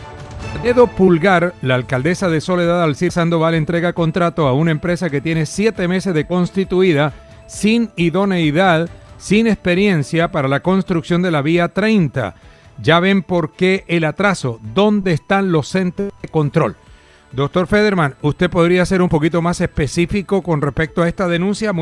Dedo pulgar, la alcaldesa de Soledad, Alcir Sandoval, entrega contrato a una empresa que tiene 7 meses de constituida, sin idoneidad, sin experiencia para la construcción de la vía 30. Ya ven por qué el atraso. ¿Dónde están los entes de control? Doctor Federman, ¿usted podría ser un poquito más específico con respecto a esta denuncia?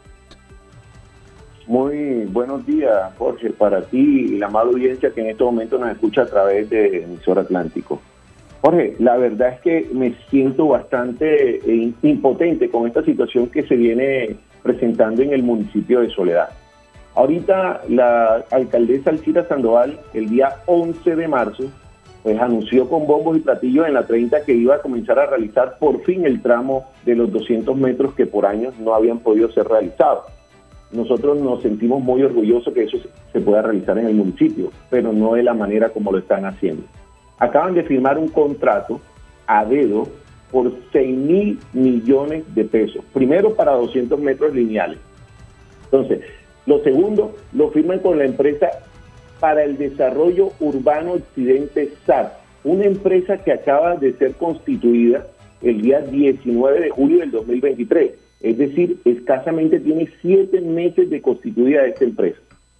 Muy buenos días, Jorge, para ti y la amable audiencia que en este momento nos escucha a través de Emisor Atlántico. Jorge, la verdad es que me siento bastante impotente con esta situación que se viene presentando en el municipio de Soledad. Ahorita la alcaldesa Alcira Sandoval, el día 11 de marzo, pues anunció con bombos y platillos en la 30 que iba a comenzar a realizar por fin el tramo de los 200 metros que por años no habían podido ser realizados. Nosotros nos sentimos muy orgullosos que eso se pueda realizar en el municipio, pero no de la manera como lo están haciendo. Acaban de firmar un contrato a dedo por 6.000 millones de pesos. Primero para 200 metros lineales. Entonces, lo segundo, lo firman con la empresa para el desarrollo urbano Occidente SAS, una empresa que acaba de ser constituida el día 19 de julio del 2023. Es decir, escasamente tiene 7 meses de constituida esta empresa.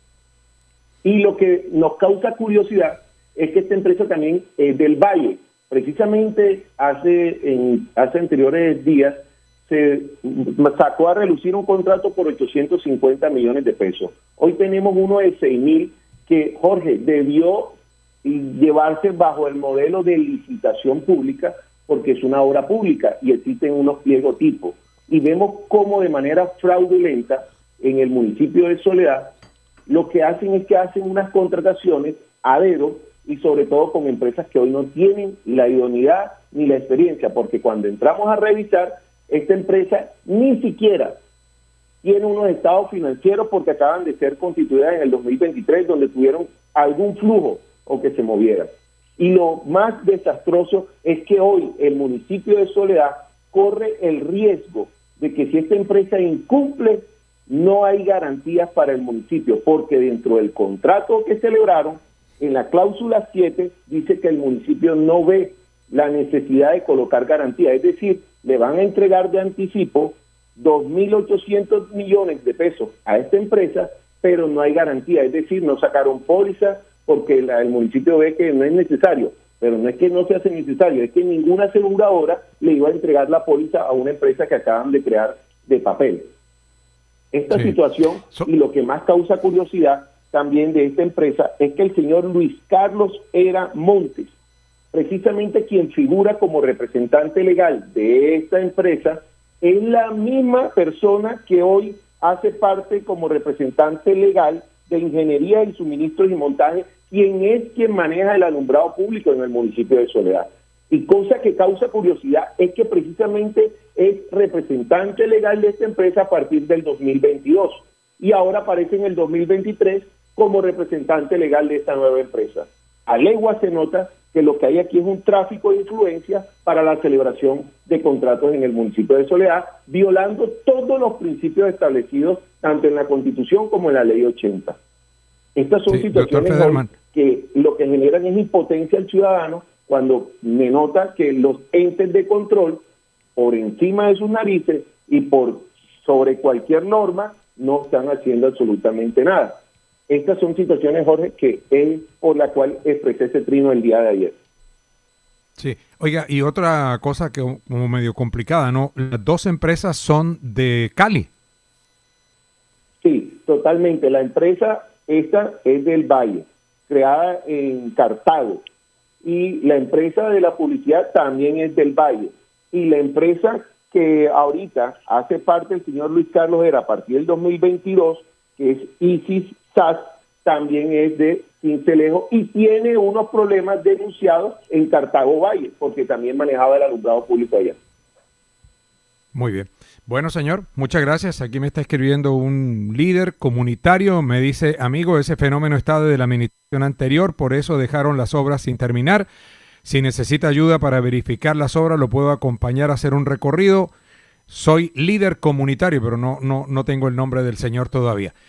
Y lo que nos causa curiosidad es que esta empresa también es del Valle. Precisamente hace anteriores días se sacó a relucir un contrato por 850 millones de pesos. Hoy tenemos uno de 6.000 que, Jorge, debió llevarse bajo el modelo de licitación pública porque es una obra pública y existen unos pliegotipos. Y vemos cómo de manera fraudulenta en el municipio de Soledad lo que hacen es que hacen unas contrataciones a dedo y sobre todo con empresas que hoy no tienen la idoneidad ni la experiencia, porque cuando entramos a revisar, esta empresa ni siquiera tiene unos estados financieros porque acaban de ser constituidas en el 2023, donde tuvieron algún flujo o que se movieran. Y lo más desastroso es que hoy el municipio de Soledad corre el riesgo de que si esta empresa incumple, no hay garantías para el municipio, porque dentro del contrato que celebraron, en la cláusula 7, dice que el municipio no ve la necesidad de colocar garantía, es decir, le van a entregar de anticipo 2.800 millones de pesos a esta empresa, pero no hay garantía, es decir, no sacaron póliza porque el municipio ve que no es necesario, pero no es que no se hace necesario, es que ninguna aseguradora le iba a entregar la póliza a una empresa que acaban de crear de papel. Esta situación, y lo que más causa curiosidad también de esta empresa, es que el señor Luis Carlos Era Montes, precisamente quien figura como representante legal de esta empresa, es la misma persona que hoy hace parte como representante legal de Ingeniería y Suministros y Montaje, quien maneja el alumbrado público en el municipio de Soledad. Y cosa que causa curiosidad es que precisamente es representante legal de esta empresa a partir del 2022 y ahora aparece en el 2023 como representante legal de esta nueva empresa. A legua se nota que lo que hay aquí es un tráfico de influencia para la celebración de contratos en el municipio de Soledad, violando todos los principios establecidos tanto en la Constitución como en la Ley 80. Estas son situaciones que lo que generan es impotencia al ciudadano cuando me nota que los entes de control, por encima de sus narices y por sobre cualquier norma, no están haciendo absolutamente nada. Estas son situaciones, Jorge, que es por la cual expresé ese trino el día de ayer. Sí, oiga, y otra cosa que como medio complicada, ¿no? Las dos empresas son de Cali. Sí, totalmente. La empresa esta es del Valle, creada en Cartago, y la empresa de la publicidad también es del Valle, y la empresa que ahorita hace parte el señor Luis Carlos Era a partir del 2022, que es Isis SAS, también es de Cincelejo y tiene unos problemas denunciados en Cartago Valle, porque también manejaba el alumbrado público allá. Muy bien. Bueno, señor, muchas gracias. Aquí me está escribiendo un líder comunitario. Me dice, amigo, ese fenómeno está desde la administración anterior, por eso dejaron las obras sin terminar. Si necesita ayuda para verificar las obras, lo puedo acompañar a hacer un recorrido. Soy líder comunitario, pero no tengo el nombre del señor todavía.